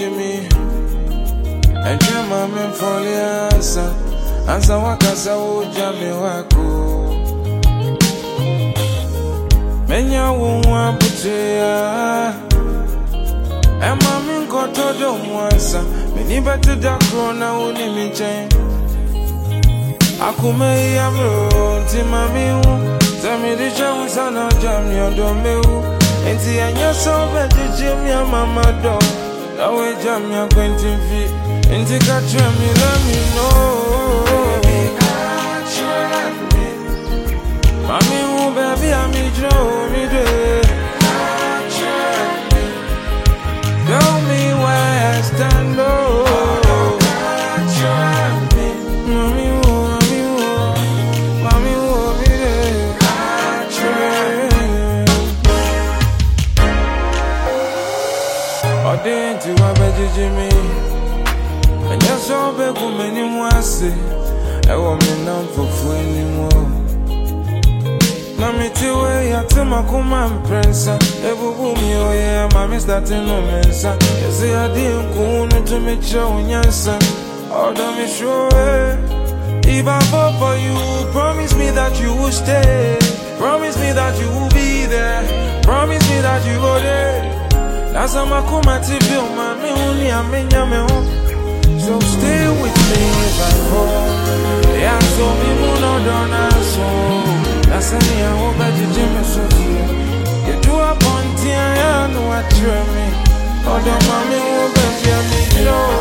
Jimmy. And your mom and for the answer what I saw, Jamie Wako. Menya won't want to and mammy got to do once. Many better dark corner only me change. Akume yamro, Timami, tell me the chance and I'll jam your domeo. And see, and you're so bad to jam your mama dog. Now we jam your 20 feet. And take a tram, you let me know. Mommy, oh baby, I'm a drone, me do. Tell me where I stand, oh. Mommy, oh, me there. I didn't do a better Jimmy. And you're so big, many more say. I want me now for anymore. Mammy, way I tell my command prince. Every woman, yeah, mammy starting no mensa. You say I didn't go to make sure your son. Oh, don't be sure. If I fall for you, promise me that you will stay. Promise me that you will be there. Promise me that you will there. That's how my command to feel, mammy, only I mean, so stay with me if I fall. Yeah, so me no don't so. That's any I hope that you Jimmy so you do a ponty, I know what you're me. Oh, don't mommy, oh, baby, I need you.